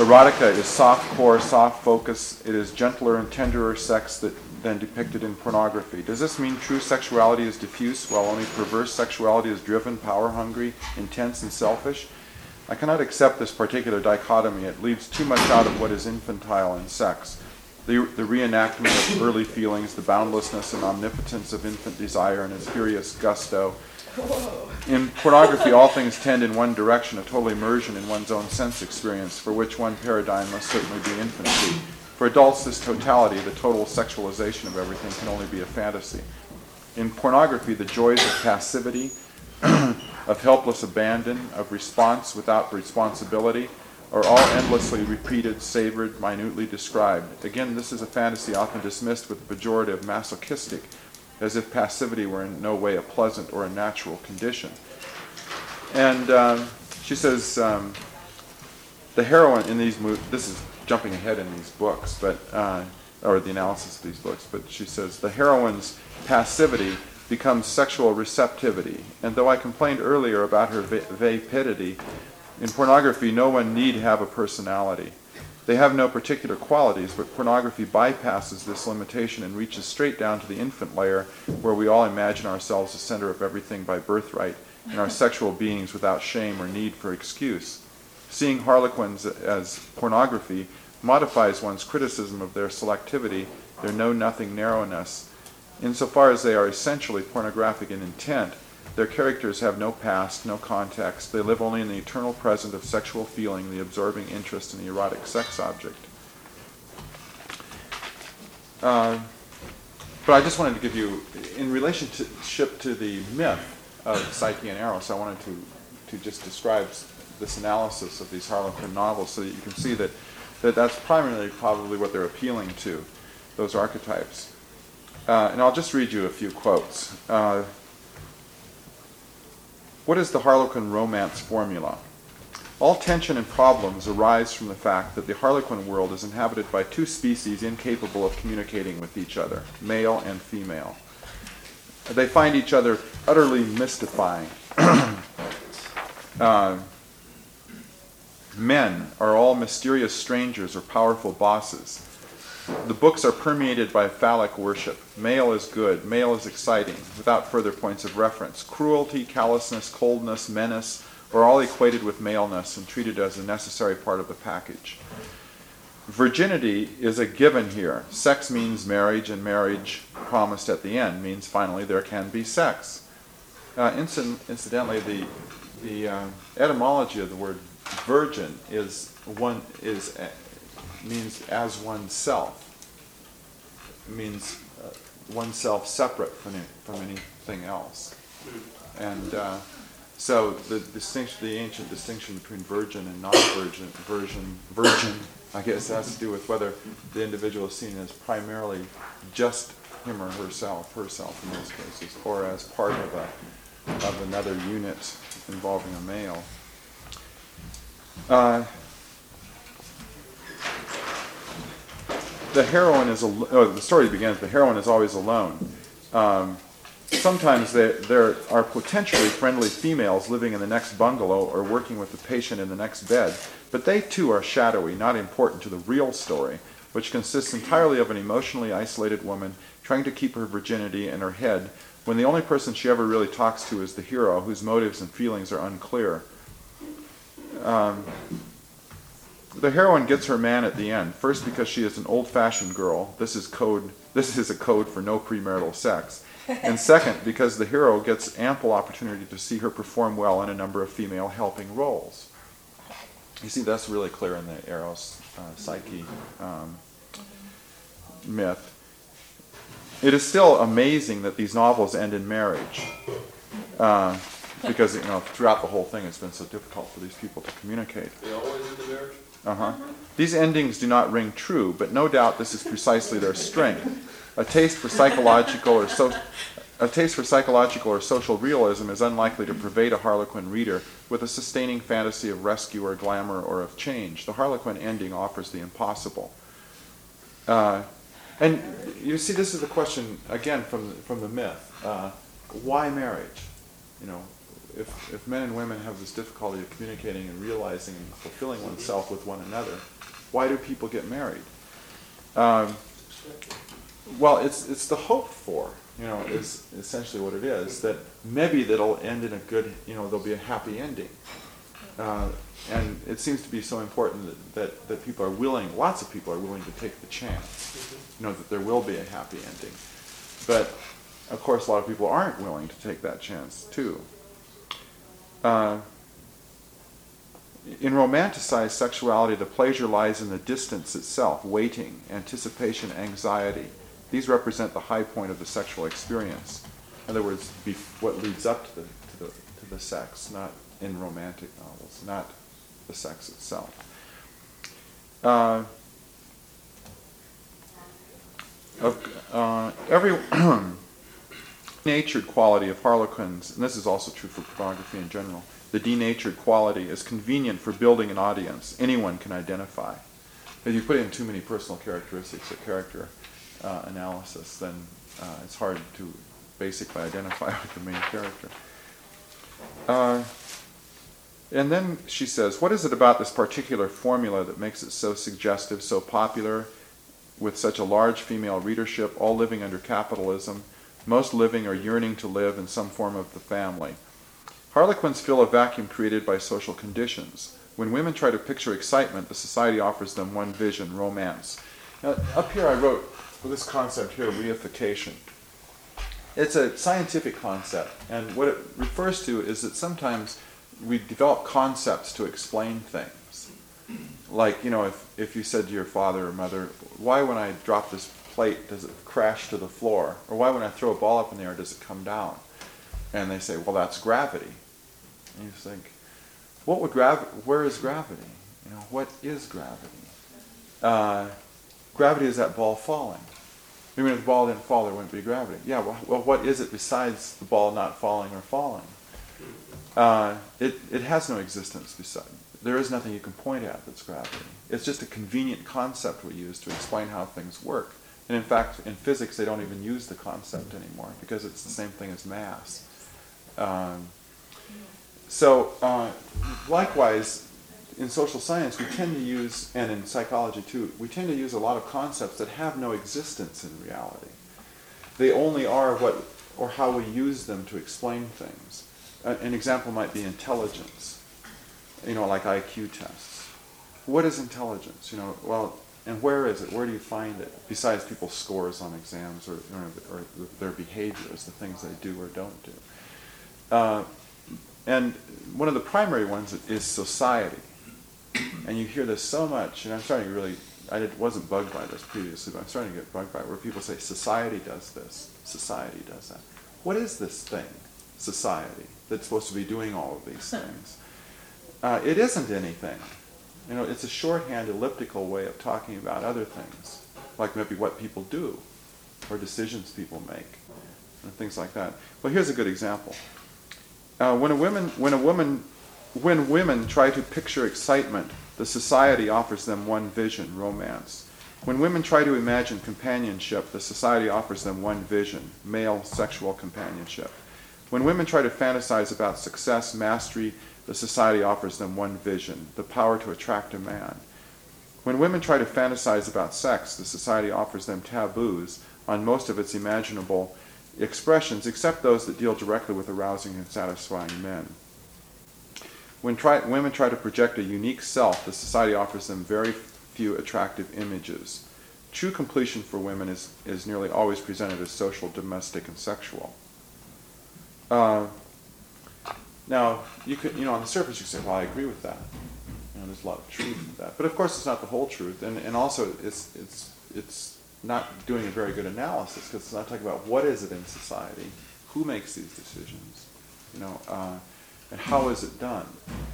Erotica is soft core, soft focus. It is gentler and tenderer sex than depicted in pornography. Does this mean true sexuality is diffuse, while only perverse sexuality is driven, power-hungry, intense, and selfish? I cannot accept this particular dichotomy. It leaves too much out of what is infantile in sex. The reenactment of early feelings, the boundlessness and omnipotence of infant desire and its furious gusto. In pornography, all things tend in one direction, a total immersion in one's own sense experience, for which one paradigm must certainly be infancy. For adults, this totality, the total sexualization of everything, can only be a fantasy. In pornography, the joys of passivity, of helpless abandon, of response without responsibility, are all endlessly repeated, savored, minutely described. Again, this is a fantasy often dismissed with the pejorative masochistic, as if passivity were in no way a pleasant or a natural condition. And she says, the heroine in these movies, this is jumping ahead in these books, but or the analysis of these books, but she says, the heroine's passivity becomes sexual receptivity. And though I complained earlier about her vapidity, in pornography no one need have a personality. They have no particular qualities, but pornography bypasses this limitation and reaches straight down to the infant layer, where we all imagine ourselves the center of everything by birthright, and our sexual beings without shame or need for excuse. Seeing harlequins as pornography modifies one's criticism of their selectivity, their know-nothing narrowness. Insofar as they are essentially pornographic in intent, their characters have no past, no context. They live only in the eternal present of sexual feeling, the absorbing interest in the erotic sex object. But I just wanted to give you, in relationship to the myth of Psyche and Eros, I wanted to just describe this analysis of these Harlequin novels so that you can see that that's primarily probably what they're appealing to, those archetypes. And I'll just read you a few quotes. What is the Harlequin romance formula? All tension and problems arise from the fact that the Harlequin world is inhabited by two species incapable of communicating with each other, male and female. They find each other utterly mystifying. Men are all mysterious strangers or powerful bosses. The books are permeated by phallic worship. Male is good, male is exciting, without further points of reference. Cruelty, callousness, coldness, menace are all equated with maleness and treated as a necessary part of the package. Virginity is a given here. Sex means marriage, and marriage promised at the end means finally there can be sex. Incidentally, the etymology of the word virgin means as oneself. It means oneself separate from anything else. And so the ancient distinction between virgin and non-virgin, virgin, I guess, has to do with whether the individual is seen as primarily just him or herself in most cases, or as part of another unit involving a male. The heroine is the story begins. The heroine is always alone. Sometimes there are potentially friendly females living in the next bungalow or working with the patient in the next bed, but they too are shadowy, not important to the real story, which consists entirely of an emotionally isolated woman trying to keep her virginity in her head when the only person she ever really talks to is the hero, whose motives and feelings are unclear. The heroine gets her man at the end, first because she is an old-fashioned girl. This is a code for no premarital sex. And second, because the hero gets ample opportunity to see her perform well in a number of female helping roles. You see, that's really clear in the Eros Psyche myth. It is still amazing that these novels end in marriage, because throughout the whole thing it's been so difficult for these people to communicate. They always end in marriage? These endings do not ring true, but no doubt this is precisely their strength. A taste for psychological or social realism is unlikely to pervade a Harlequin reader with a sustaining fantasy of rescue or glamour or of change. The Harlequin ending offers the impossible. And you see, this is the question again from the myth: why marriage? if men and women have this difficulty of communicating and realizing and fulfilling oneself with one another, why do people get married? Well, it's the hoped for, is essentially what it is, that maybe that'll end in a good, there'll be a happy ending. And it seems to be so important that people are willing, lots of people are willing to take the chance, that there will be a happy ending. But, of course, a lot of people aren't willing to take that chance, too. In romanticized sexuality, the pleasure lies in the distance itself, waiting, anticipation, anxiety. These represent the high point of the sexual experience. In other words, what leads up to the sex, not in romantic novels, not the sex itself. Every denatured quality of harlequins, and this is also true for pornography in general, the denatured quality is convenient for building an audience anyone can identify. If you put in too many personal characteristics or character analysis, then it's hard to basically identify with the main character. And then she says, what is it about this particular formula that makes it so suggestive, so popular, with such a large female readership, all living under capitalism, most living or yearning to live in some form of the family? Harlequins fill a vacuum created by social conditions. When women try to picture excitement, the society offers them one vision, romance. Now, up here I wrote this concept here, reification. It's a scientific concept, and what it refers to is that sometimes we develop concepts to explain things. Like, if you said to your father or mother, why when I drop this plate does it crash to the floor? Or why when I throw a ball up in the air does it come down? And they say, well, that's gravity. And you think, where is gravity? What is gravity? Gravity is that ball falling. I mean, if the ball didn't fall, there wouldn't be gravity. Yeah, well, what is it besides the ball not falling or falling? It has no existence beside. There is nothing you can point at that's gravity. It's just a convenient concept we use to explain how things work. And in fact, in physics, they don't even use the concept anymore because it's the same thing as mass. Likewise, in social science, we tend to use, and in psychology too, we tend to use a lot of concepts that have no existence in reality. They only are what or how we use them to explain things. An example might be intelligence, like IQ tests. What is intelligence? And where is it? Where do you find it? Besides people's scores on exams or their behaviors, the things they do or don't do. And one of the primary ones is society. And you hear this so much, and I'm starting to really, I wasn't bugged by this previously, but I'm starting to get bugged by it, where people say, society does this, society does that. What is this thing, society, that's supposed to be doing all of these things? It isn't anything. It's a shorthand, elliptical way of talking about other things, like maybe what people do, or decisions people make, and things like that. Well, here's a good example. When women try to picture excitement, the society offers them one vision, romance. When women try to imagine companionship, the society offers them one vision, male sexual companionship. When women try to fantasize about success, mastery, the society offers them one vision, the power to attract a man. When women try to fantasize about sex, the society offers them taboos on most of its imaginable expressions, except those that deal directly with arousing and satisfying men. When women try to project a unique self, the society offers them very few attractive images. True completion for women is nearly always presented as social, domestic, and sexual. Now, you could, on the surface, you say, well, I agree with that. There's a lot of truth in that. But of course, it's not the whole truth, and also it's not doing a very good analysis, because it's not talking about what is it in society, who makes these decisions, and how is it done.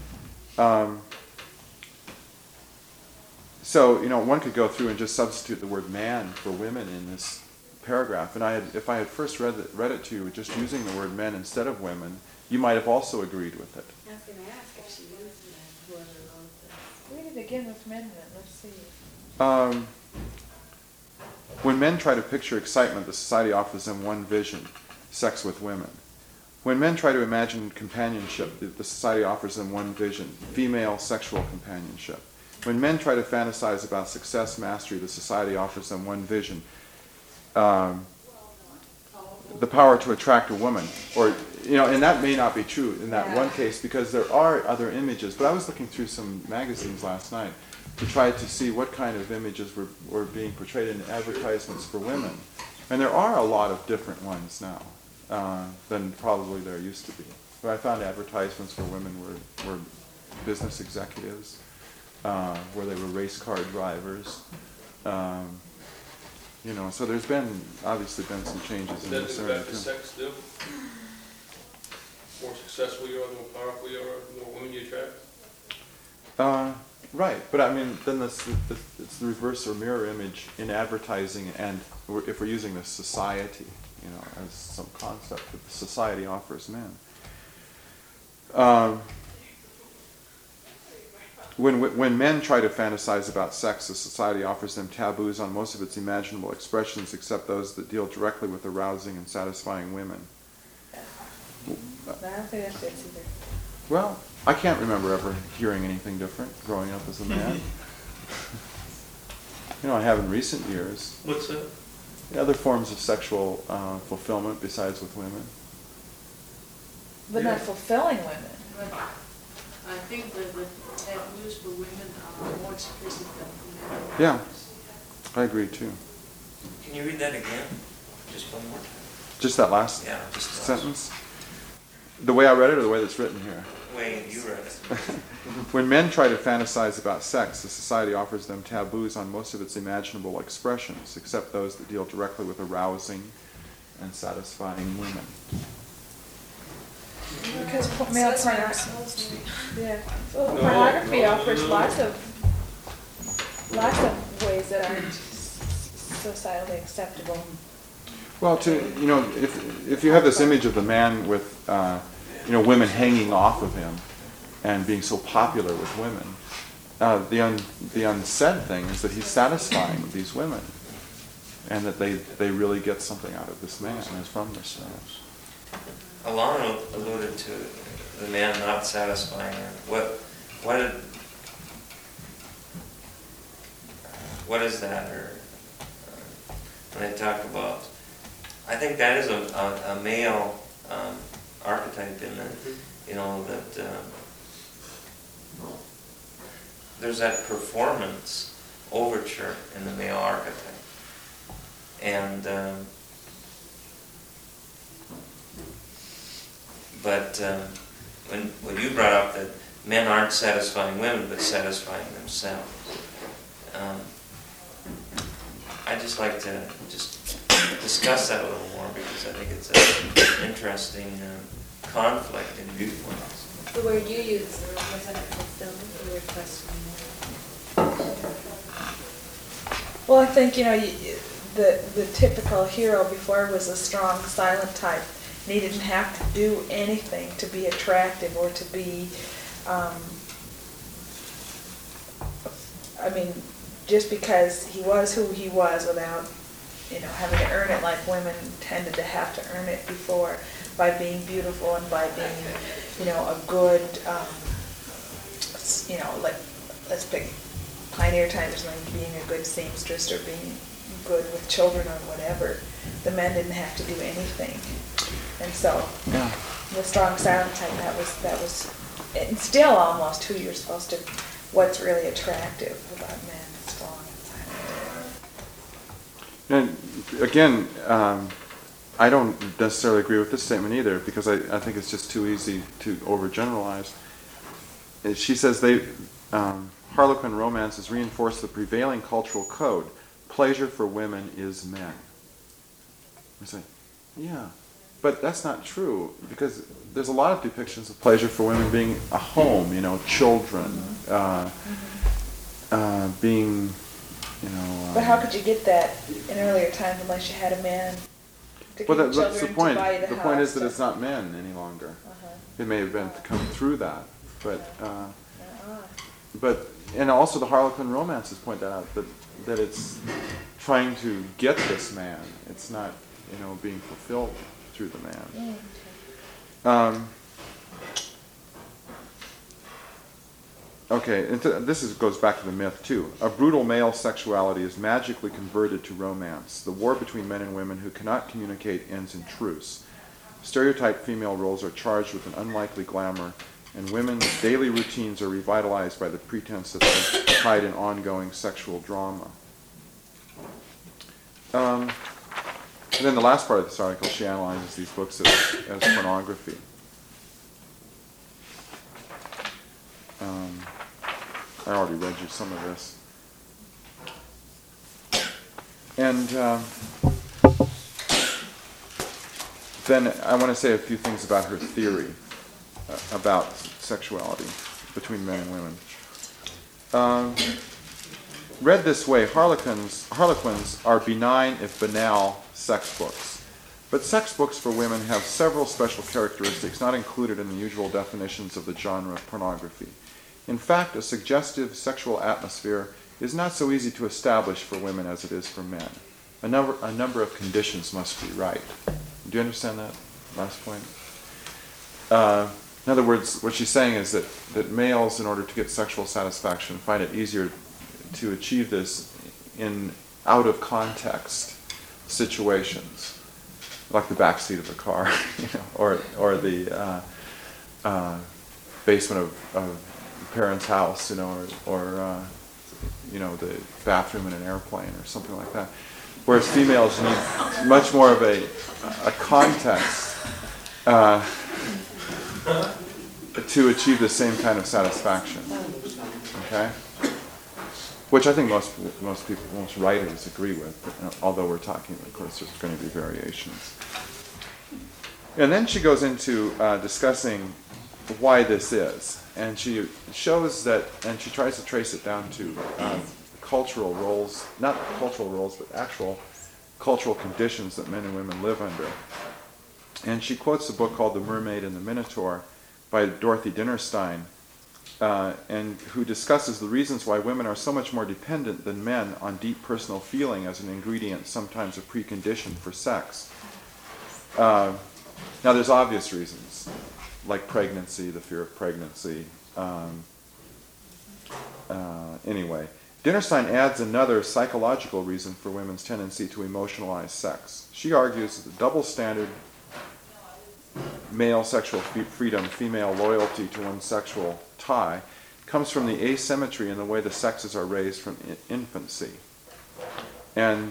One could go through and just substitute the word man for women in this paragraph, and if I had first read it to you just using the word men instead of women, you might have also agreed with it. I was going to ask if she used whoever wrote this. Read it again with men then, let's see. When men try to picture excitement, the society offers them one vision, sex with women. When men try to imagine companionship, the society offers them one vision: female sexual companionship. When men try to fantasize about success, mastery, the society offers them one vision: the power to attract a woman. Or, and that may not be true in that one case, because there are other images. But I was looking through some magazines last night to try to see what kind of images were being portrayed in advertisements for women. And there are a lot of different ones now than probably there used to be. But I found advertisements for women were business executives, where they were race car drivers. So there's obviously been some changes in this area too. Does that affect the sex still? More successful you are, the more powerful you are, the more women you attract? Right, but I mean, then it's the reverse or mirror image in advertising, and if we're using the society, as some concept that the society offers men. When men try to fantasize about sex, the society offers them taboos on most of its imaginable expressions, except those that deal directly with arousing and satisfying women. I don't think that fits either. Well, I can't remember ever hearing anything different growing up as a man. I have in recent years. What's that? Other forms of sexual fulfillment besides with women. But not fulfilling women. But I think that the taboos for women are more explicit than for men. Yeah, I agree too. Can you read that again? Just one more time. Just that last Yeah, just the last sentence? The way I read it or the way that's written here? way you read it. When men try to fantasize about sex, the society offers them taboos on most of its imaginable expressions, except those that deal directly with arousing and satisfying women. Because male pornography, pornography offers lots of ways that aren't societally acceptable. Well, if you have this image of the man with, women hanging off of him and being so popular with women, the unsaid thing is that he's satisfying these women, and that they really get something out of this man and from this man. Alana alluded to the man not satisfying her. What is that? Or when they talk about, I think that is a male archetype in that, that there's that performance overture in the male archetype, and but when you brought up that men aren't satisfying women but satisfying themselves, I'd just like to discuss that a little more, because I think it's an interesting conflict in viewpoints. The word you use, was that fulfillment, the word questioning? Well, I think, the typical hero before was a strong, silent type, and he didn't have to do anything to be attractive or to be, just because he was who he was without, having to earn it like women tended to have to earn it before, by being beautiful and by being, a good, like, let's pick pioneer times, like being a good seamstress or being good with children or whatever. The men didn't have to do anything. And so, the strong silent type, that was, and still almost who you're supposed to, what's really attractive about men, strong and silent. And again, I don't necessarily agree with this statement either, because I think it's just too easy to overgeneralize. She says Harlequin romances reinforce the prevailing cultural code. Pleasure for women is men. I say, yeah, but that's not true, because there's a lot of depictions of pleasure for women being a home, children, being, But how could you get that in earlier times unless you had a man to give you children, that's the point. to buy you the The house? point is that it's not men any longer. It may have been come through that, but and also the Harlequin romances point that out, that it's trying to get this man. It's not being fulfilled through the man. Okay, this goes back to the myth too. A brutal male sexuality is magically converted to romance. The war between men and women who cannot communicate ends in truce. Stereotyped female roles are charged with an unlikely glamour, and women's daily routines are revitalized by the pretense that they hide in ongoing sexual drama. And then the last part of this article, she analyzes these books as pornography. I already read you some of this. And then I want to say a few things about her theory about sexuality between men and women. Read this way, Harlequins are benign if banal sex books. But sex books for women have several special characteristics not included in the usual definitions of the genre of pornography. In fact, a suggestive sexual atmosphere is not so easy to establish for women as it is for men. A number of conditions must be right. Do you understand that last point? In other words, what she's saying is that males, in order to get sexual satisfaction, find it easier to achieve this in out-of-context situations, like the back seat of a car, or the basement of parents' house, or the bathroom in an airplane or something like that. Whereas females need much more of a context to achieve the same kind of satisfaction. Okay? Which I think most writers agree with, although we're talking, of course, there's going to be variations. And then she goes into discussing why this is. And she shows that, and she tries to trace it down to cultural roles, not cultural roles, but actual cultural conditions that men and women live under. And she quotes a book called The Mermaid and the Minotaur by Dorothy Dinnerstein, and who discusses the reasons why women are so much more dependent than men on deep personal feeling as an ingredient, sometimes a precondition for sex. Now there's obvious reasons, like pregnancy, the fear of pregnancy. Anyway, Dinnerstein adds another psychological reason for women's tendency to emotionalize sex. She argues that the double standard male sexual freedom, female loyalty to one's sexual tie, comes from the asymmetry in the way the sexes are raised from infancy. And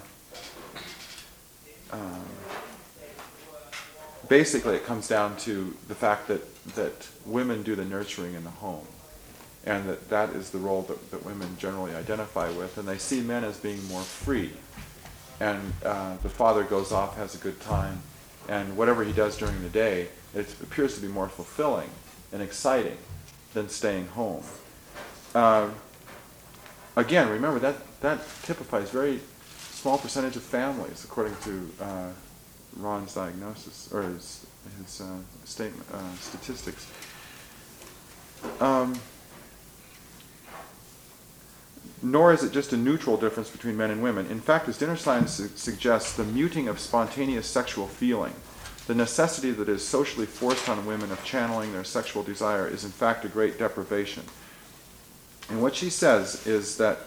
basically it comes down to the fact that women do the nurturing in the home, and that is the role that women generally identify with, and they see men as being more free. And the father goes off, has a good time, and whatever he does during the day, it appears to be more fulfilling and exciting than staying home. Again, remember that typifies very small percentage of families, according to Ron's diagnosis, or his statement, statistics. Nor is it just a neutral difference between men and women. In fact, as Dinnerstein suggests, the muting of spontaneous sexual feeling, the necessity that is socially forced on women of channeling their sexual desire, is in fact a great deprivation. And what she says is that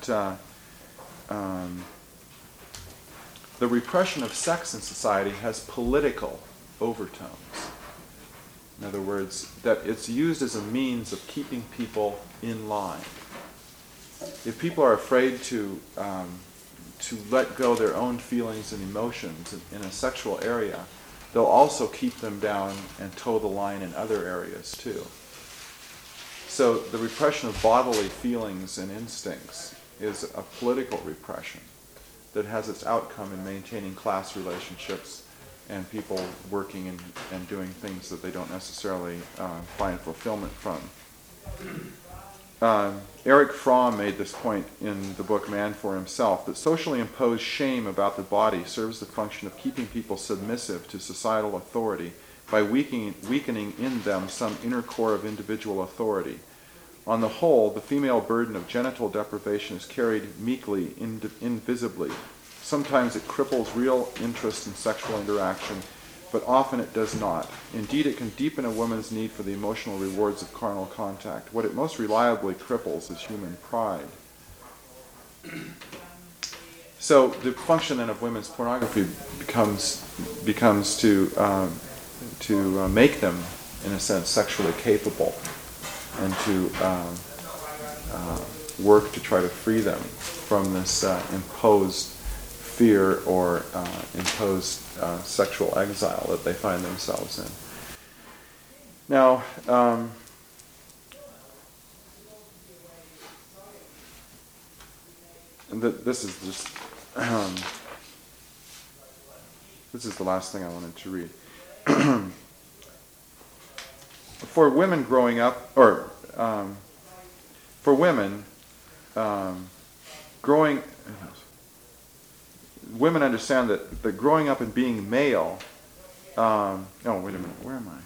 the repression of sex in society has political overtones. In other words, that it's used as a means of keeping people in line. If people are afraid to let go their own feelings and emotions in a sexual area, they'll also keep them down and toe the line in other areas too. So the repression of bodily feelings and instincts is a political repression that has its outcome in maintaining class relationships and people working and doing things that they don't necessarily find fulfillment from. Erich Fromm made this point in the book Man for Himself, that socially imposed shame about the body serves the function of keeping people submissive to societal authority by weakening in them some inner core of individual authority. On the whole, the female burden of genital deprivation is carried meekly, invisibly. Sometimes it cripples real interest in sexual interaction, but often it does not. Indeed, it can deepen a woman's need for the emotional rewards of carnal contact. What it most reliably cripples is human pride. So the function then of women's pornography becomes to make them, in a sense, sexually capable, and to work to try to free them from this imposed fear or imposed sexual exile that they find themselves in. Now, this is just this is the last thing I wanted to read. For women growing up, or for women women understand that growing up and being male. Oh, wait a minute. Where am I?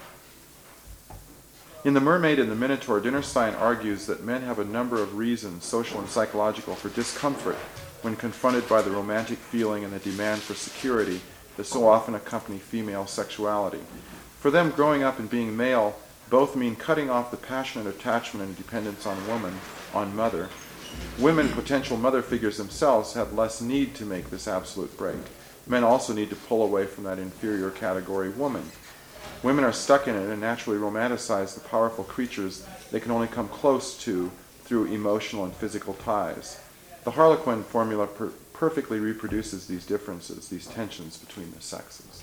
In The Mermaid and the Minotaur, Dinnerstein argues that men have a number of reasons, social and psychological, for discomfort when confronted by the romantic feeling and the demand for security that so often accompany female sexuality. For them, growing up and being male both mean cutting off the passionate attachment and dependence on woman, on mother. Women, potential mother figures themselves, have less need to make this absolute break. Men also need to pull away from that inferior category woman. Women are stuck in it and naturally romanticize the powerful creatures they can only come close to through emotional and physical ties. The Harlequin formula perfectly reproduces these differences, these tensions between the sexes.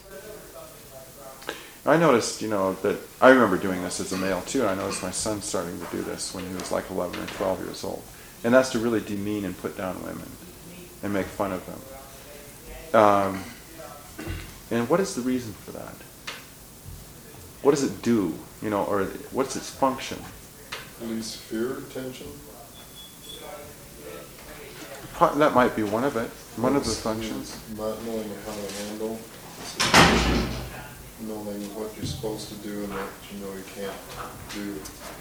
I noticed, that I remember doing this as a male too, and I noticed my son starting to do this when he was like 11 or 12 years old. And that's to really demean and put down women and make fun of them. And what is the reason for that? What does it do? Or what's its function? Release fear, tension. That might be one of it. One of the functions. Not knowing how to handle the situation, knowing what you're supposed to do and what you can't do.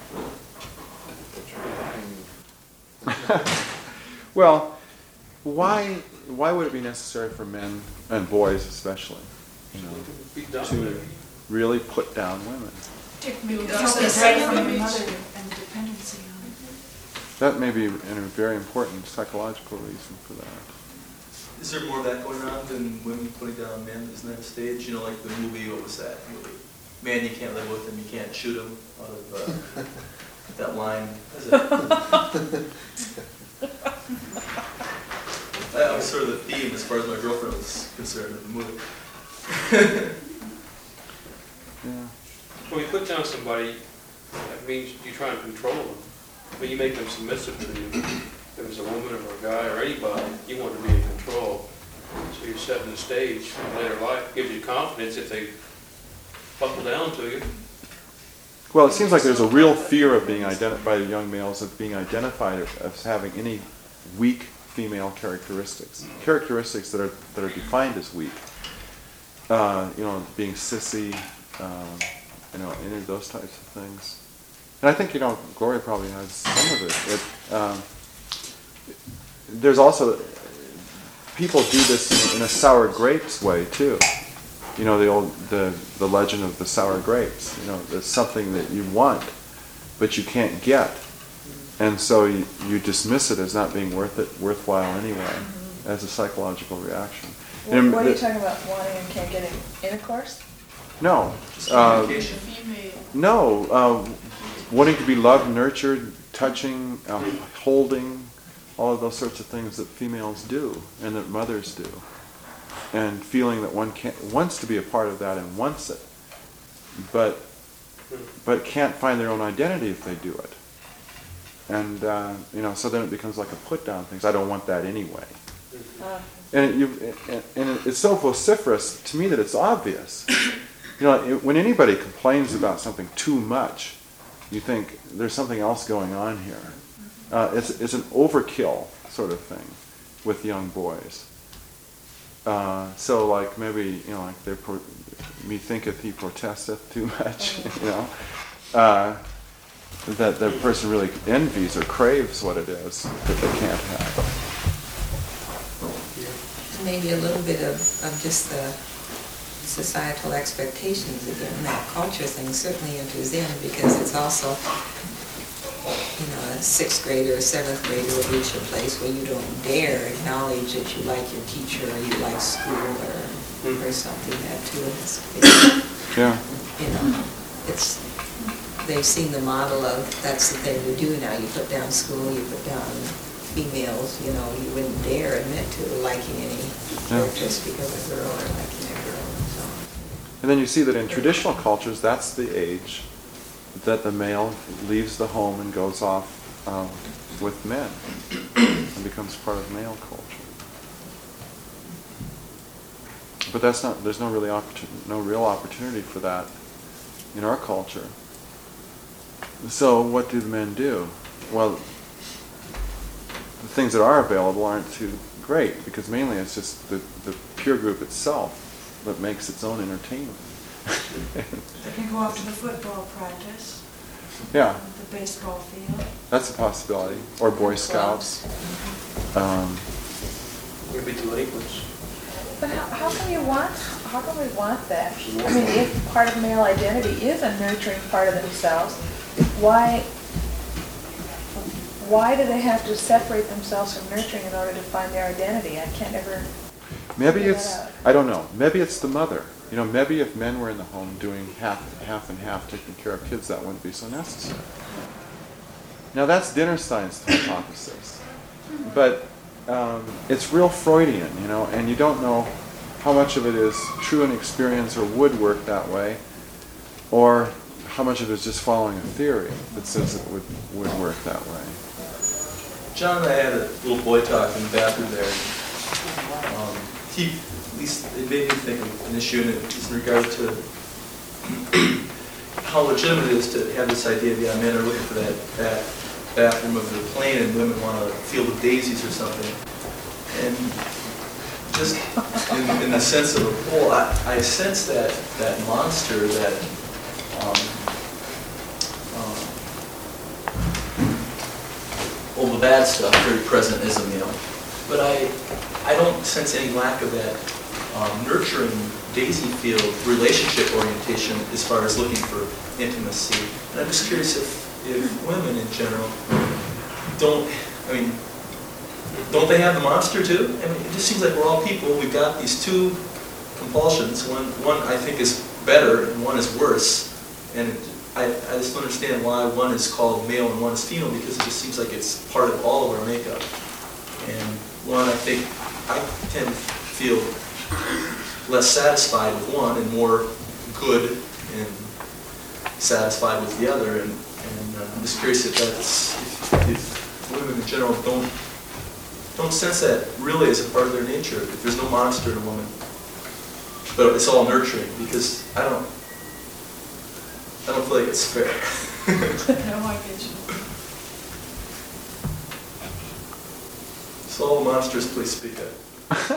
Well, why would it be necessary for men and boys especially, to really put down women? Because they say from the mother and the dependency on it. That may be a very important psychological reason for that. Is there more of that going on than women putting down men? Isn't that a stage? Like the movie, what was that movie? Man, you can't live with him, you can't shoot him. Out of that line. That was sort of the theme as far as my girlfriend was concerned in the movie. Yeah. When you put down somebody, that means you try and control them. You make them submissive to you. If it's a woman or a guy or anybody, you want to be in control. So you're setting the stage in later life. Gives you confidence if they buckle down to you. Well, it seems like there's a real fear of being identified by the young males, of being identified as having any weak female characteristics that are defined as weak. Being sissy, any of those types of things. And I think Gloria probably has some of it. There's also people do this in a sour grapes way too. The legend of the sour grapes. There's something that you want, but you can't get, and so you dismiss it as not being worthwhile anyway, as a psychological reaction. What are you talking about? Wanting and can't get intercourse? No. Communication. No. Wanting to be loved, nurtured, touching, holding, all of those sorts of things that females do and that mothers do. And feeling that one wants to be a part of that and wants it, but can't find their own identity if they do it. And so then it becomes like a put down thing. I don't want that anyway. And it's so vociferous to me that it's obvious. When anybody complains about something too much, you think there's something else going on here. It's an overkill sort of thing with young boys. So like maybe me thinketh he protesteth too much, that the person really envies or craves what it is that they can't have. Maybe a little bit of just societal expectations again. That culture thing certainly enters in because it's also, a 6th grader or 7th grader will reach a place where you don't dare acknowledge that you like your teacher or you like school or something. That too is, Yeah. it's, they've seen the model of that's the thing we do now. You put down school, you put down females, you wouldn't dare admit to liking any girl just because a girl or liking a girl. So. And then you see that in traditional cultures, that's the age that the male leaves the home and goes off with men and becomes part of male culture. But there's no real opportunity for that in our culture. So what do the men do? Well, the things that are available aren't too great because mainly it's just the peer group itself that makes its own entertainment. They can go out to the football practice, Yeah, the baseball field. that's a possibility. Or Boy Scouts. Maybe delinquents. But how come we want that? I mean, if part of male identity is a nurturing part of themselves, why do they have to separate themselves from nurturing in order to find their identity? I can't ever Maybe figure it's, that out. I don't know, maybe it's the mother. Maybe if men were in the home doing half and half taking care of kids, that wouldn't be so necessary. Now that's dinner science hypothesis. But it's real Freudian, and you don't know how much of it is true in experience or would work that way, or how much of it is just following a theory that says it would work that way. John and I had a little boy talk in the bathroom there. At least it made me think of an issue in regard to how legitimate it is to have this idea that men are looking for that bathroom of the plane and women want a field of daisies or something. And just in the sense of a whole, I sense that monster, that all the bad stuff very present as a male. But I don't sense any lack of that nurturing daisy field relationship orientation as far as looking for intimacy. And I'm just curious if women in general don't they have the monster too? I mean, it just seems like we're all people. We've got these two compulsions. One I think is better and one is worse. And I just don't understand why one is called male and one is female, because it just seems like it's part of all of our makeup. And one, I think, I tend to feel less satisfied with one and more good and satisfied with the other. And I'm just curious if women in general don't sense that really as a part of their nature. If there's no monster in a woman, but it's all nurturing, because I don't feel like it's fair. No, I get you. So all the monsters, please speak up. I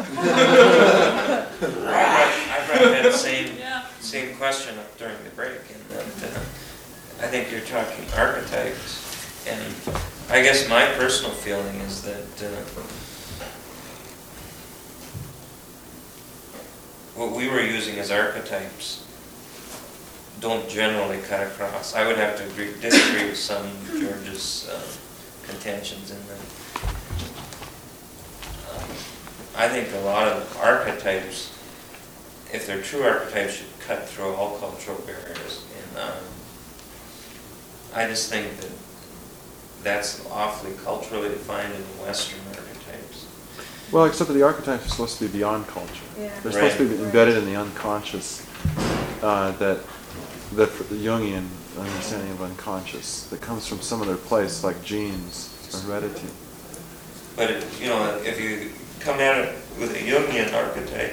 brought that same question up during the break, and that I think you're talking archetypes, and I guess my personal feeling is that what we were using as archetypes don't generally cut across. I would have to disagree with some of George's contentions in that. I think a lot of archetypes, if they're true archetypes, should cut through all cultural barriers. And I just think that that's awfully culturally defined in Western archetypes. Well, except that the archetypes are supposed to be beyond culture. Yeah. They're supposed to be embedded in the unconscious, that the Jungian understanding of unconscious that comes from some other place, like genes, heredity. But if you come at it with a Jungian archetype,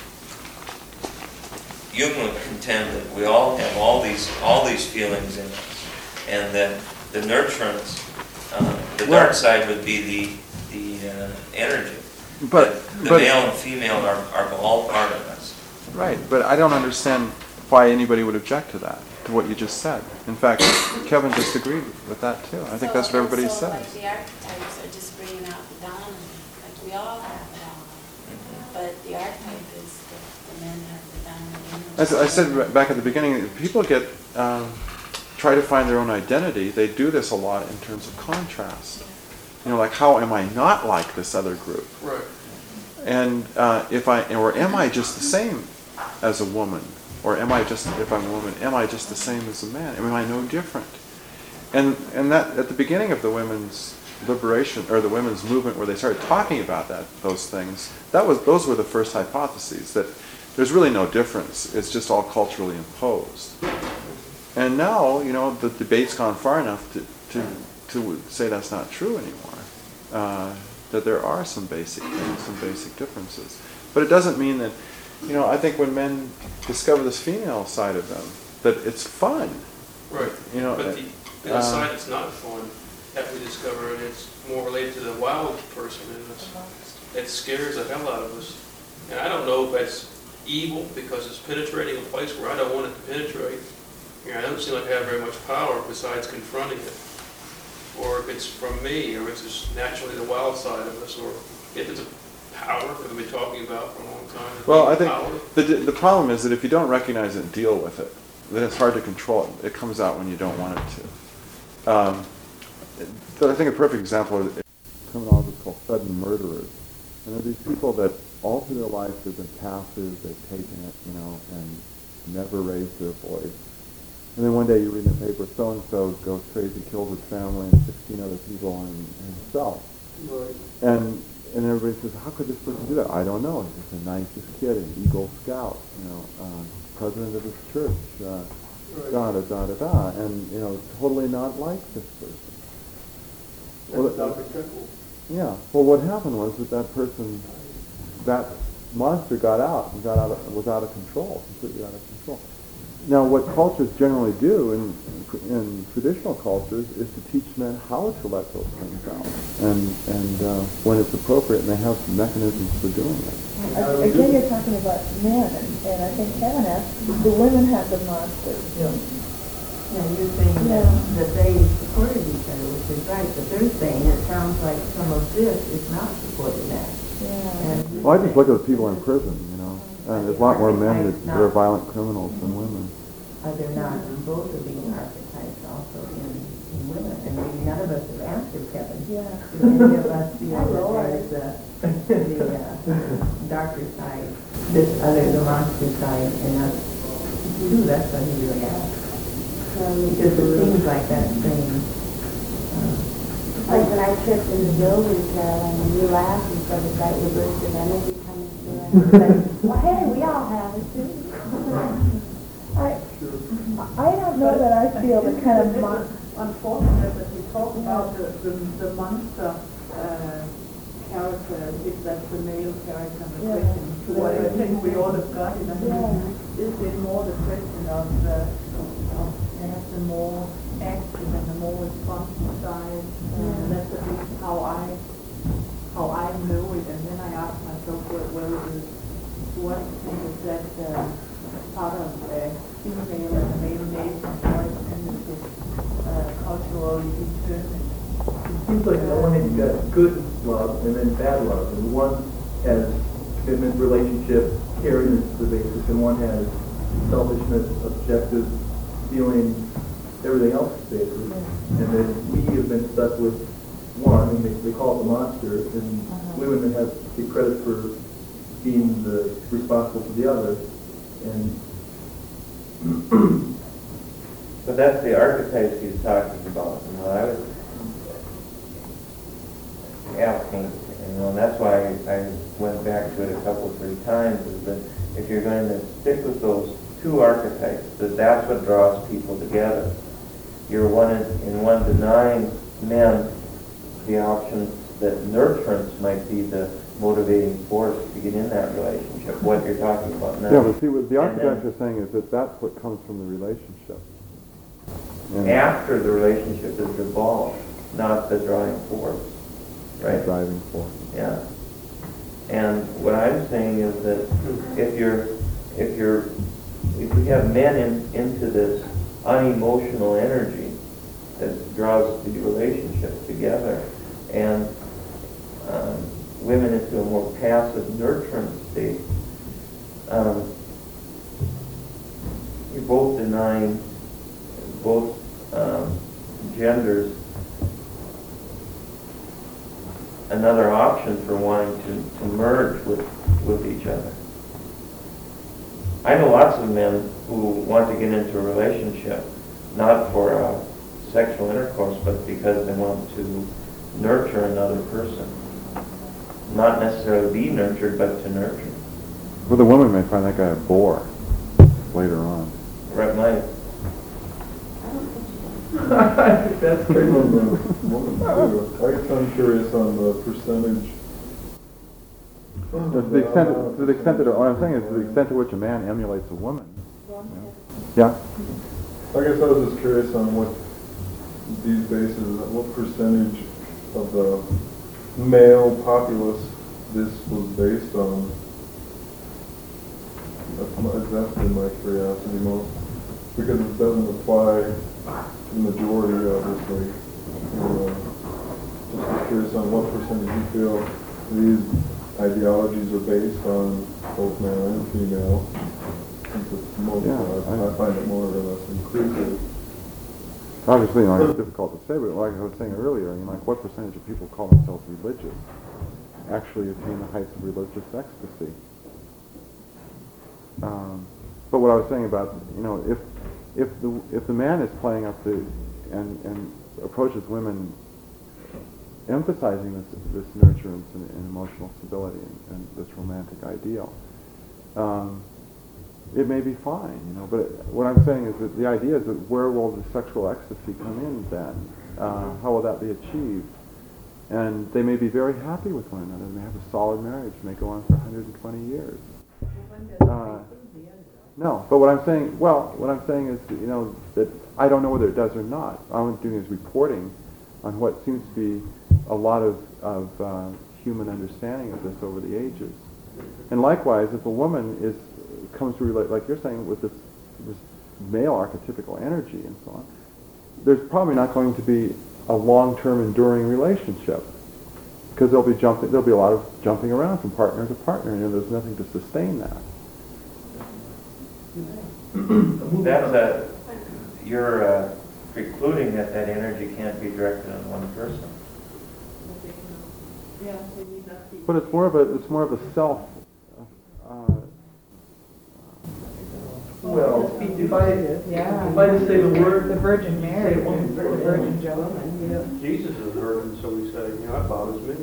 Jung would contend that we all have all these feelings in us, and that the nurturance, the dark side would be the energy. But the male and female are all part of us. Right, but I don't understand why anybody would object to that, to what you just said. In fact, Kevin just agreed with that too. I think that's what everybody So says. like the archetypes are just bringing out the dominant, like we all have the dominant. But the archetype is that the men have the dominant As I said back at the beginning, people try to find their own identity. They do this a lot in terms of contrast. You know, like, how am I not like this other group? Right. And or am I just the same as a woman? Or if I'm a woman, am I just the same as a man? Am I no different? And that, at the beginning of the women's liberation, or the women's movement, where they started talking about those things, those were the first hypotheses, that there's really no difference. It's just all culturally imposed. And now, you know, the debate's gone far enough to say that's not true anymore. That there are some basic things, some basic differences. But it doesn't mean that, you know, I think when men discover this female side of them, that it's fun. Right. You know, but the side that's not fun that we discover, and it's more related to the wild person in us. It scares the hell out of us. And I don't know if that's evil because it's penetrating a place where I don't want it to penetrate. You know, I don't seem like I have very much power besides confronting it. Or if it's from me, or it's just naturally the wild side of us, or if it's a power that we've been talking about for a long time. Well, I think the problem is that if you don't recognize it and deal with it, then it's hard to control it. It comes out when you don't want it to. I think a perfect example of criminology is called sudden murderers. And they're these people that all through their life they've been passive, they've taken it, you know, and never raised their voice. And then one day you read in the paper, so-and-so goes crazy, kills his family and 16 other people and himself. Right. And everybody says, how could this person do that? I don't know. He's just the nicest kid, an Eagle Scout, you know, president of his church, da-da-da-da-da. And, you know, totally not like this person. Well, yeah. Well, what happened was that person, that monster was out of control, completely out of control. Now, what cultures generally do in traditional cultures is to teach men how to let those things out, and when it's appropriate, and they have mechanisms for doing it. Again, you're talking about men, and I think Kevin asked, the women have the monsters. Yeah, you're saying that they supported each other, which is right, but they're saying it sounds like some of this is not supporting that. Yeah. Well, I just look at the people in prison, you know, and there's a lot more men that are violent criminals than women. Are there not both of these archetypes also in women? And maybe none of us have answered, Kevin. Yeah. Do any of us feel that there's the darker side, the monster side, and us too? That's what he really asked. Because it seems like that same. Like when I tripped in the building, Carolyn, and you laughed and said it's like your burst of energy coming through. And it's like, well, hey, we all have it too. I don't know that I feel the kind of unfortunate that we talk about the monster character, if that's the male character in the question. What I think we all have got it. I think is it more the question of perhaps the more active and the more responsive side. And that's at least how I know it. And then I ask myself, what is that part of female and male nature, and is it culturally determined? It seems like on the one hand you've got good love and then bad love, and one has commitment, relationship, caring is the basis, and one has selfishness, objective feeling, everything else is basis. And that we have been stuck with one, and they call it the monster, and women have to take credit for being responsible for the other. And but that's the archetypes he's talking about. And what I was asking, and that's why I went back to it a couple, 3 times, is that if you're going to stick with those 2 archetypes, that's what draws people together. You're one denying men the options that nurturance might be the motivating force to get in that relationship, what you're talking about now. Yeah, but see, what the architects are saying is that that's what comes from the relationship. And after the relationship is evolved, not the drawing force, right? the driving force. Yeah. And what I'm saying is that if we have men into this unemotional energy that draws the relationship together, and women into a more passive, nurturing state, you're both denying both genders another option for wanting to merge with each other. I know lots of men who want to get into a relationship, not for sexual intercourse, but because they want to nurture another person. Not necessarily be nurtured, but to nurture. Well, the woman may find that guy a bore later on. Right, might. That's pretty on the woman too. I guess I'm curious on the percentage. To the extent that what I'm saying is to the extent to which a man emulates a woman. Yeah. I guess I was just curious on what these bases, what percentage of the male populace this was based on. That's been my curiosity most, because it doesn't apply to the majority, obviously. Just curious on what percentage you feel these ideologies are based on, both male and female. Since it's most, I find it more or less inclusive. Obviously, it's difficult to say, but like I was saying earlier, like what percentage of people call themselves religious actually attain the heights of religious ecstasy? But what I was saying about, if the man is playing up and approaches women emphasizing this nurturance and emotional stability and this romantic ideal, it may be fine, But what I'm saying is that the idea is that where will the sexual ecstasy come in then? How will that be achieved? And they may be very happy with one another. They may have a solid marriage. It may go on for 120 years. No, but what I'm saying is, that I don't know whether it does or not. All I'm doing is reporting on what seems to be a lot of human understanding of this over the ages. And likewise, if a woman comes to relate, like you're saying, with this male archetypical energy and so on, there's probably not going to be a long-term enduring relationship, because there'll be a lot of jumping around from partner to partner, and there's nothing to sustain that. You're precluding that energy can't be directed on one person. But it's more of a self. Well, if I just say the word, The Virgin Mary, the Virgin Joseph. Jesus is a virgin, so we say, that bothers me.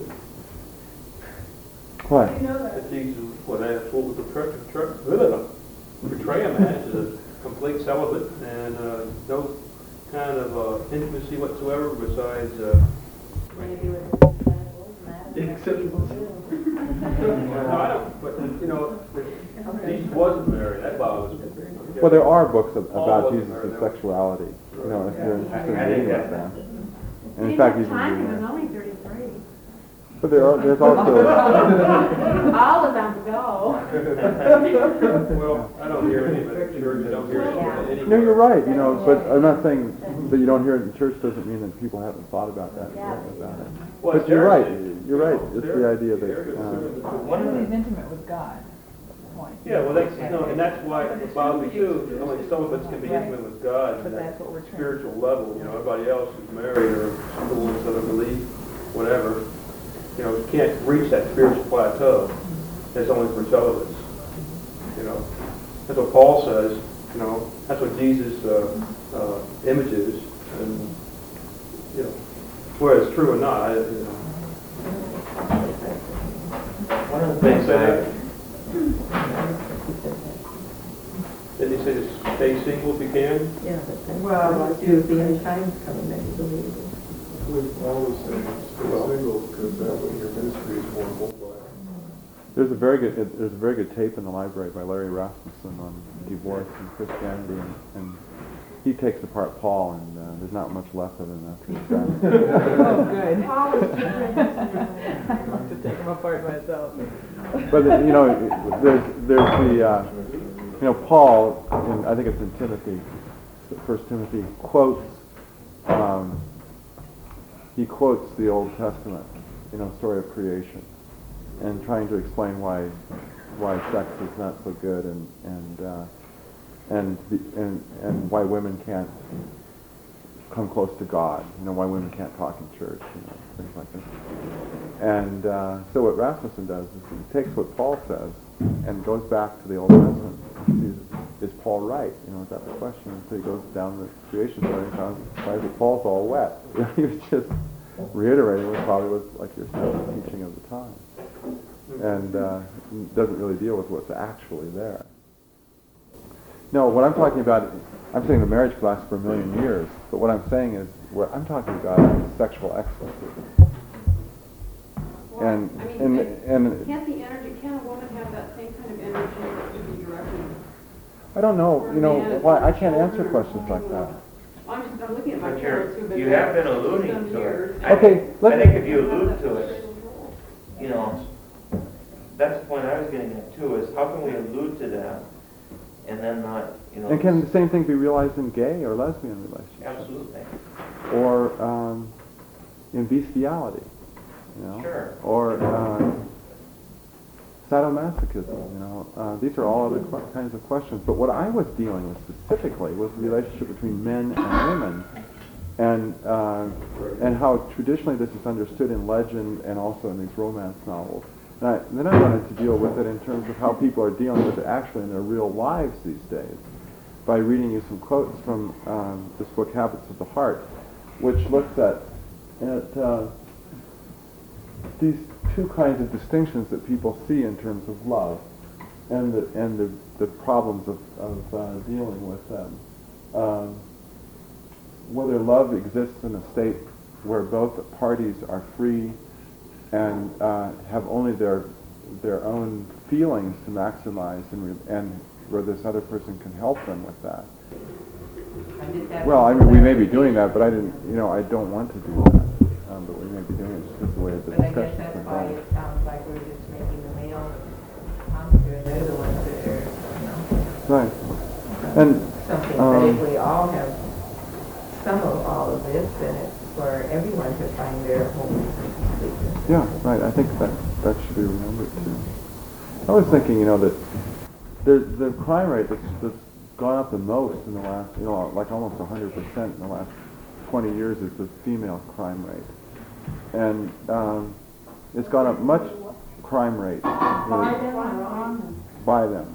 What? That Jesus, that's what was portray him as a complete celibate and no kind of intimacy whatsoever besides. maybe with acceptable. No, I don't. But Jesus wasn't married. That bothers me. Well, there are books about All Jesus' married. sexuality. If you're interested in I reading think about them. And in fact, Time, he was even only 33. but there's also. All of them go. Well, I don't hear any of it in church. I don't hear any of it anywhere. No, you're right. But I'm not saying that you don't hear it in church doesn't mean that people haven't thought about that. Well, But you're right. Derek- You're right. It's the idea Derek is that. one of He's intimate with God. Point. Yeah, well, and that's why it bothers me too. Only some of us can be intimate with God But on that's that what we're trying. spiritual level. Everybody else who's married or the ones that believe, whatever, can't reach that spiritual plateau. That's only for celibates. That's what Paul says. That's what Jesus images, and whether it's true or not. One of the things Didn't he say to stay single if you can? Yeah, but then, Well, the end times coming, then you believe it. I always say stay single, because that way your ministry is more mobile. There's a very good tape in the library by Larry Rasmussen on divorce and Christianity, and he takes apart Paul, and there's not much left of him after he's done. Oh, good. Paul was too rich. I have to take him apart myself. But there's the Paul, I think it's in Timothy, 1 Timothy, he quotes the Old Testament, story of creation, and trying to explain why sex is not so good and why women can't come close to God. Why women can't talk in church. Things like this. And so what Rasmussen does is he takes what Paul says and goes back to the Old Testament. And sees, is Paul right? Is that the question? And so he goes down the creation story and finds that Paul's all wet. He was just reiterating what probably was, like you're saying, the teaching of the time. And doesn't really deal with what's actually there. No, what I'm talking about, I'm saying the marriage could last for 1 million years, but what I'm saying is, what I'm talking about is sexual ecstasy. And can a woman have that same kind of energy to be directed? I don't know, why I can't answer questions like that. I'm looking at my But parents who've been you have been married alluding some to years. it. Okay, I think if you allude to it, that's the point I was getting at too, is how can we allude to that and then not, And can the same thing be realized in gay or lesbian relationships? Absolutely. Or in bestiality, Sure. or sadomasochism, these are all other kinds of questions. But what I was dealing with specifically was the relationship between men and women, and how traditionally this is understood in legend and also in these romance novels. And then I wanted to deal with it in terms of how people are dealing with it actually in their real lives these days, by reading you some quotes from this book, Habits of the Heart, which looks at these two kinds of distinctions that people see in terms of love and the problems of dealing with them. Whether love exists in a state where both parties are free and have only their own feelings to maximize, and where this other person can help them with that. Well, I mean, we may be doing that, but I don't want to do that. But we may be doing it just because the way the discussion is going. But I guess that's why it sounds like we're just making the male monster, they're the ones that are, Right. And something. But if we all have some of all of this, then it's for everyone to find their home. yeah, right. I think that should be remembered too. I was thinking, that the crime rate that's gone up the most in the last, like almost 100% in the last 20 years is the female crime rate. And it's gone up much, crime rate. By them or on them? By them.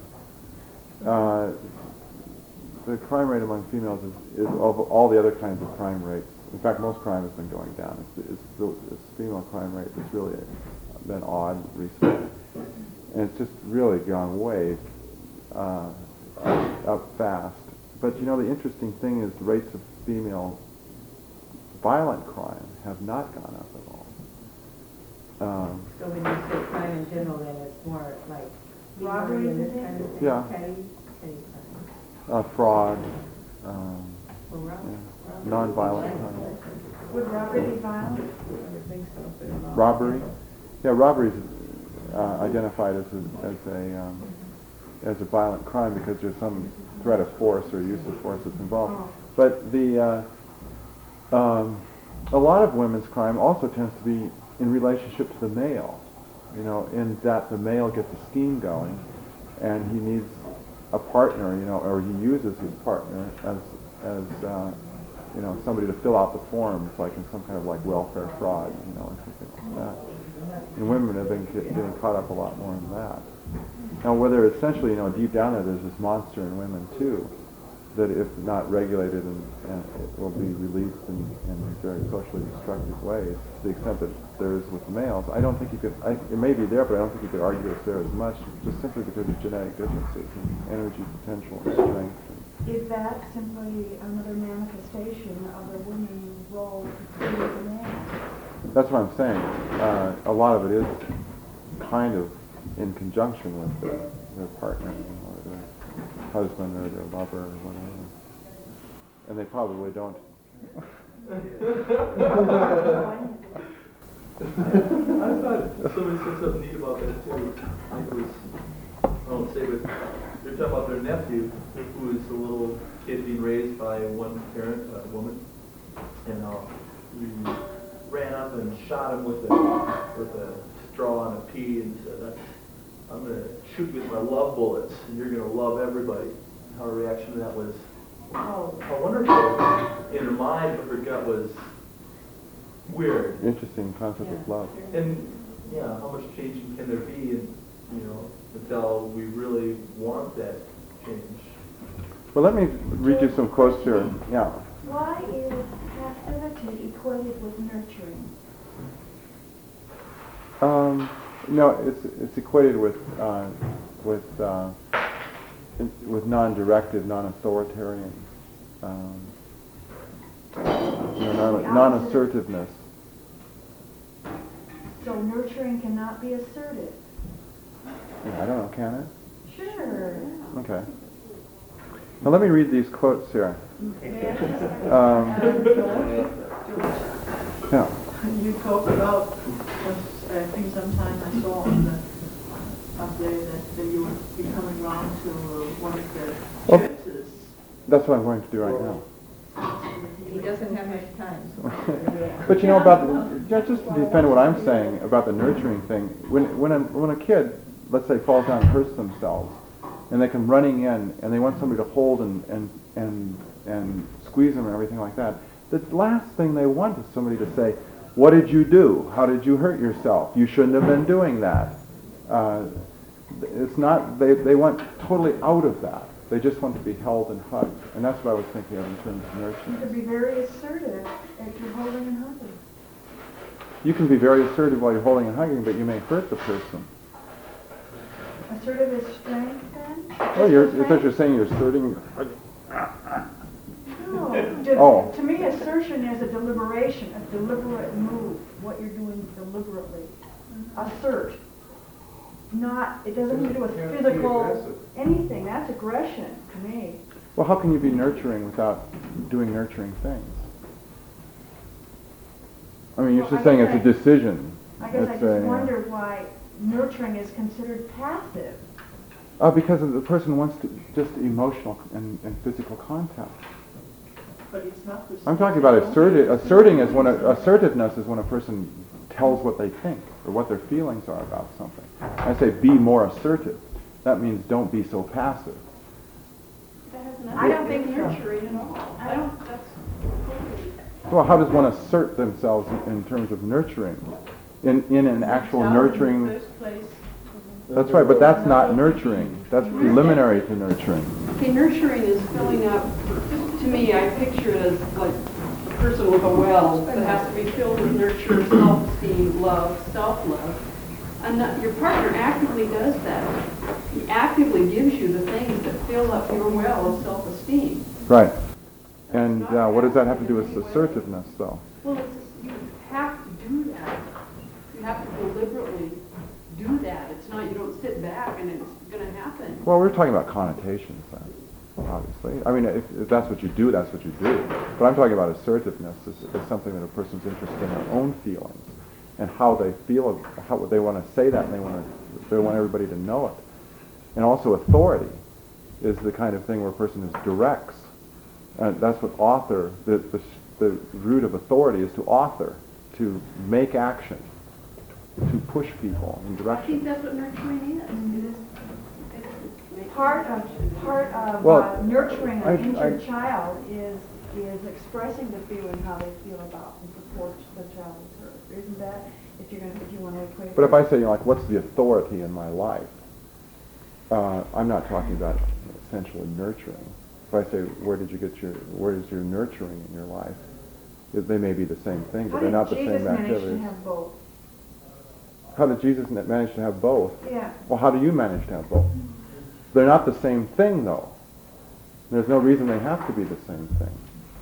The crime rate among females is of all the other kinds of crime rates. In fact, most crime has been going down. It's female crime rate that's really been odd recently. And it's just really gone way up fast. But the interesting thing is the rates of female violent crime have not gone up at all. So when you say crime in general, then it's more like Robbery and this is it? kind of thing? Yeah. Petty crime. Fraud, Well, non-violent crime. Would robbery be violent? I would think so, but not. Robbery? Yeah, robbery is identified as a violent crime because there's some threat of force or use of force that's involved. But a lot of women's crime also tends to be in relationship to the male, in that the male gets a scheme going and he needs a partner, or he uses his partner as somebody to fill out the forms, like in some kind of like welfare fraud, or something like that. And women have been getting caught up a lot more in that. Now, whether essentially, deep down there's this monster in women too, that if not regulated and it will be released in very socially destructive ways, to the extent that there is with the males. I don't think you could, it may be there, but I don't think you could argue it's there as much, just simply because of genetic differences in energy potential and strength. Is that simply another manifestation of a woman's role to create the man? That's what I'm saying. A lot of it is kind of in conjunction with their partner, or their husband, or their lover, or whatever. And they probably don't. I thought somebody said something neat about that too. I think it was, I won't say, but they're talking about their nephew, who is a little kid being raised by one parent, a woman, and he ran up and shot him with a straw and a pee and said, I'm going to shoot with my love bullets, and you're going to love everybody. Her reaction to that was, oh, how wonderful. In her mind, her gut was weird. Interesting concept of love. And yeah, how much changing can there be, until we really want that change? Well, let me read you some quotes here. Yeah. Why is passivity equated with nurturing? No, it's equated with non-directed, non-authoritarian, non-assertiveness. So nurturing cannot be assertive. Yeah, I don't know, can it? Sure. Okay. Now let me read these quotes here. Yeah. You talked about, I think sometime I saw on the, up there that you would be coming round to one of the churches. That's what I'm going to do right now. He doesn't have much time. But just to defend what I'm saying about the nurturing thing, when a kid, let's say, falls down and hurts themselves, and they come running in and they want somebody to hold and squeeze them and everything like that, the last thing they want is somebody to say, "What did you do? How did you hurt yourself? You shouldn't have been doing that." It's not. They want totally out of that. They just want to be held and hugged, and that's what I was thinking of in terms of You nurturing. could be very assertive if you're holding and hugging. You can be very assertive while you're holding and hugging, but you may hurt the person. Assertive is strength then? Oh, I thought you're saying you're asserting. No. To me, assertion is a deliberation, a deliberate move, what you're doing deliberately. Assert. It doesn't have to do with physical, anything. That's aggression to me. Well, how can you be nurturing without doing nurturing things? I mean, you're just saying it's a decision. I guess I just wonder why nurturing is considered passive. Because the person wants to just emotional and physical contact. But it's not the I'm talking about assertiveness is when a person tells what they think or what their feelings are about something. I say be more assertive. That means don't be so passive. That has nothing I don't to do think with so. nurturing at all. I don't, that's totally. Well, how does one assert themselves in terms of nurturing? In an actual nurturing... First place. That's right, but that's not nurturing. That's preliminary to nurturing. Okay, nurturing is filling up, to me, I picture it as like a person with a well that has to be filled with nurture, self-esteem, love, self-love. And your partner actively does that. He actively gives you the things that fill up your well of self-esteem. Right. And what does that have to do with assertiveness, though? Well, you have to do that. You have to deliberately do that. It's not, you don't sit back and it's going to happen. Well, we're talking about connotations then, obviously. I mean, if that's what you do, that's what you do. But I'm talking about assertiveness as something that a person's interested in their own feelings and how they feel, how they want to say that, and they want everybody to know it. And also authority is the kind of thing where a person directs. That's what author, the root of authority is to author, to make action, to push people in I think direction. that's what nurturing is. It is Part of Well, nurturing I- an injured child is expressing the feeling how they feel about and support the child is hurt. Isn't that, if you want to equate? But if I say, what's the authority in my life? I'm not talking about essentially nurturing. If I say, where is your nurturing in your life? They may be the same thing, but they're not the same How did Jesus manage to activities. have both? How did Jesus manage to have both? Yeah. Well, how do you manage to have both? They're not the same thing, though. There's no reason they have to be the same thing.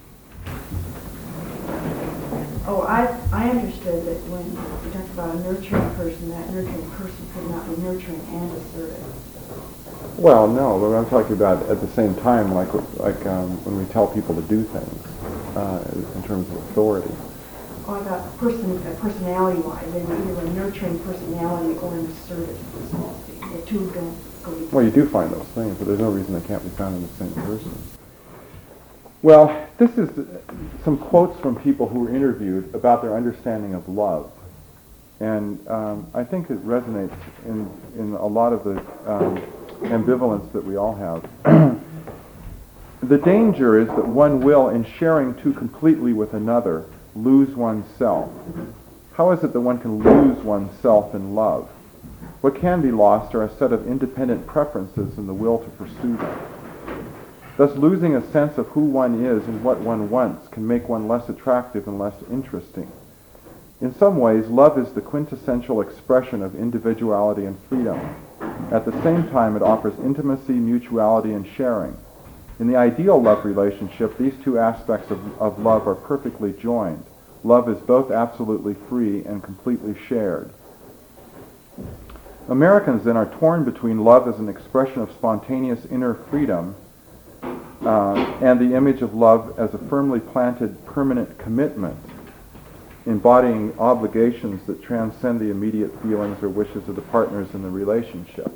Oh, I understood that when you talk about a nurturing person, that nurturing person could not be nurturing and assertive. Well, no, but I'm talking about at the same time, like when we tell people to do things in terms of authority. Oh, I got personality-wise, they were either a nurturing personality or an assertive personality. The two don't go together. Well, you do find those things, but there's no reason they can't be found in the same person. Well, this is some quotes from people who were interviewed about their understanding of love. And I think it resonates in a lot of the ambivalence that we all have. The danger is that one will, in sharing too completely with another, lose oneself. How is it that one can lose oneself in love? What can be lost are a set of independent preferences and the will to pursue them. Thus, losing a sense of who one is and what one wants can make one less attractive and less interesting. In some ways, love is the quintessential expression of individuality and freedom. At the same time, it offers intimacy, mutuality, and sharing. In the ideal love relationship, these two aspects of love are perfectly joined. Love is both absolutely free and completely shared. Americans then are torn between love as an expression of spontaneous inner freedom and the image of love as a firmly planted permanent commitment, embodying obligations that transcend the immediate feelings or wishes of the partners in the relationship.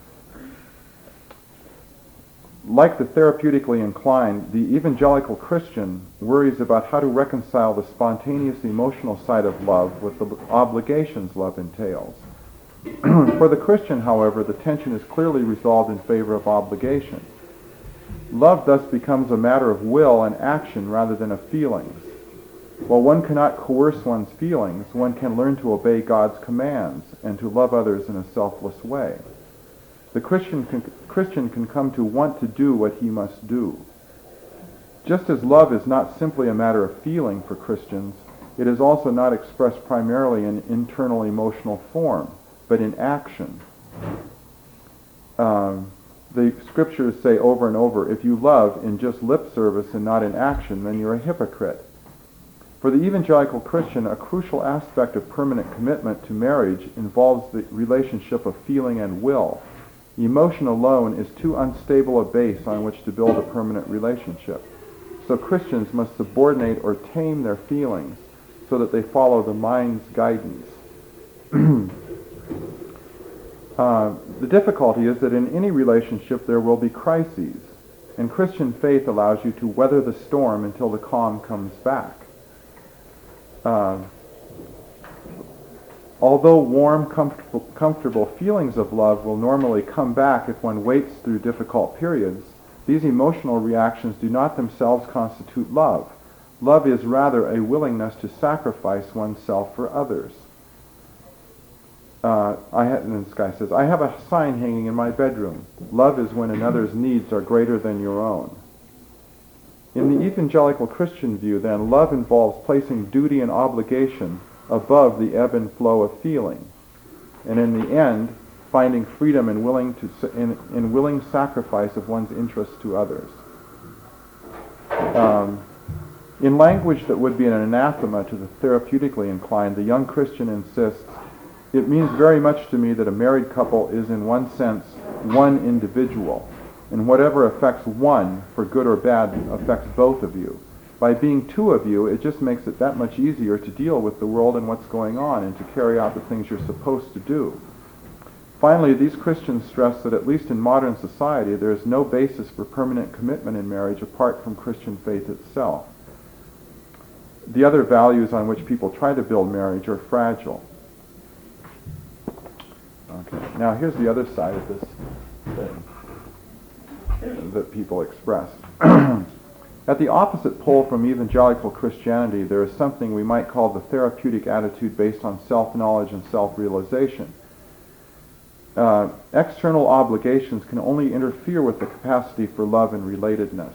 Like the therapeutically inclined, the evangelical Christian worries about how to reconcile the spontaneous emotional side of love with the obligations love entails. For the Christian, however, the tension is clearly resolved in favor of obligation. Love thus becomes a matter of will and action rather than of feelings. While one cannot coerce one's feelings, one can learn to obey God's commands and to love others in a selfless way. The Christian can come to want to do what he must do. Just as love is not simply a matter of feeling for Christians, it is also not expressed primarily in internal emotional form, but in action. The scriptures say over and over, if you love in just lip service and not in action, then you're a hypocrite. For the evangelical Christian, a crucial aspect of permanent commitment to marriage involves the relationship of feeling and will. Emotion alone is too unstable a base on which to build a permanent relationship. So Christians must subordinate or tame their feelings so that they follow the mind's guidance. The difficulty is that in any relationship there will be crises, and Christian faith allows you to weather the storm until the calm comes back. Although warm, comfortable feelings of love will normally come back if one waits through difficult periods, these emotional reactions do not themselves constitute love. Love is rather a willingness to sacrifice oneself for others. And this guy says, I have a sign hanging in my bedroom. Love is when another's needs are greater than your own. In the evangelical Christian view, then, love involves placing duty and obligation above the ebb and flow of feeling, and in the end, finding freedom in willing sacrifice of one's interests to others. In language that would be an anathema to the therapeutically inclined, the young Christian insists, it means very much to me that a married couple is in one sense one individual, and whatever affects one, for good or bad, affects both of you. By being two of you, it just makes it that much easier to deal with the world and what's going on and to carry out the things you're supposed to do. Finally, these Christians stress that at least in modern society, there is no basis for permanent commitment in marriage apart from Christian faith itself. The other values on which people try to build marriage are fragile. Okay, now here's the other side of this thing that people express. At the opposite pole from evangelical Christianity, there is something we might call the therapeutic attitude based on self-knowledge and self-realization. External obligations can only interfere with the capacity for love and relatedness.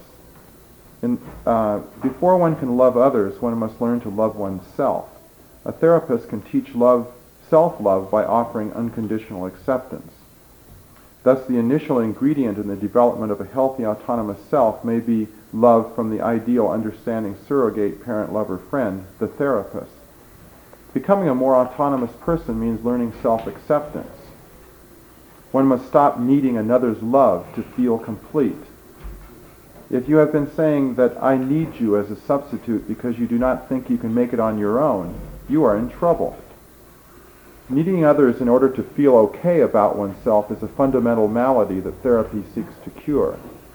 Before one can love others, one must learn to love oneself. A therapist can teach self-love by offering unconditional acceptance. Thus, the initial ingredient in the development of a healthy autonomous self may be love from the ideal understanding surrogate parent, lover, friend, the therapist. Becoming a more autonomous person means learning self-acceptance. One must stop needing another's love to feel complete. If you have been saying that I need you as a substitute because you do not think you can make it on your own, you are in trouble. Needing others in order to feel okay about oneself is a fundamental malady that therapy seeks to cure.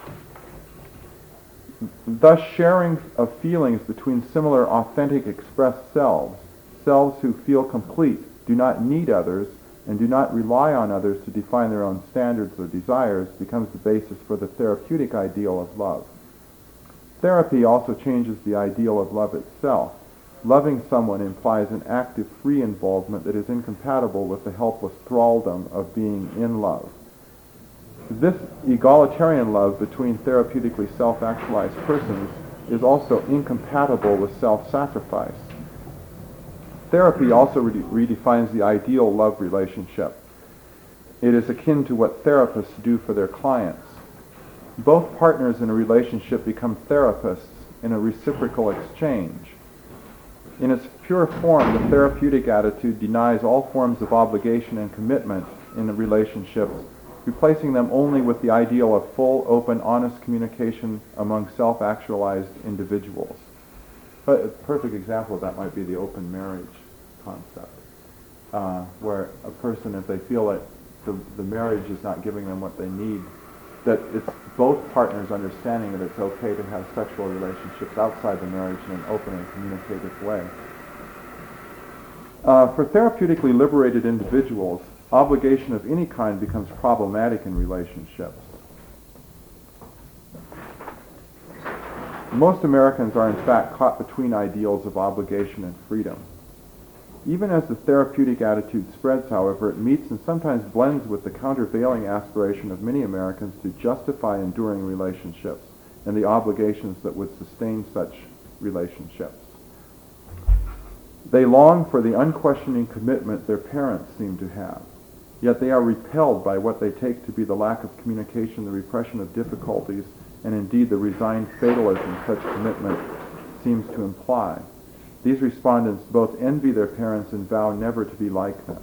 Thus, sharing of feelings between similar, authentic, expressed selves who feel complete, do not need others, and do not rely on others to define their own standards or desires becomes the basis for the therapeutic ideal of love. Therapy also changes the ideal of love itself. Loving someone implies an active, free involvement that is incompatible with the helpless thraldom of being in love. This egalitarian love between therapeutically self-actualized persons is also incompatible with self-sacrifice. Therapy also redefines the ideal love relationship. It is akin to what therapists do for their clients. Both partners in a relationship become therapists in a reciprocal exchange. In its pure form, the therapeutic attitude denies all forms of obligation and commitment in the relationships, replacing them only with the ideal of full, open, honest communication among self-actualized individuals. But a perfect example of that might be the open marriage concept, where a person, if they feel that the marriage is not giving them what they need, that it's both partners understanding that it's okay to have sexual relationships outside the marriage in an open and communicative way. For therapeutically liberated individuals, obligation of any kind becomes problematic in relationships. Most Americans are in fact caught between ideals of obligation and freedom. Even as the therapeutic attitude spreads, however, it meets and sometimes blends with the countervailing aspiration of many Americans to justify enduring relationships and the obligations that would sustain such relationships. They long for the unquestioning commitment their parents seem to have, yet they are repelled by what they take to be the lack of communication, the repression of difficulties, and indeed the resigned fatalism such commitment seems to imply. These respondents both envy their parents and vow never to be like them.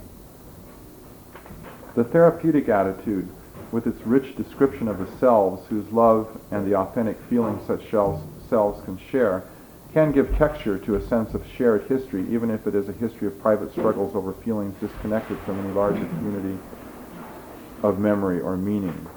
The therapeutic attitude, with its rich description of the selves whose love and the authentic feelings such selves can share, can give texture to a sense of shared history, even if it is a history of private struggles over feelings disconnected from any larger community of memory or meaning.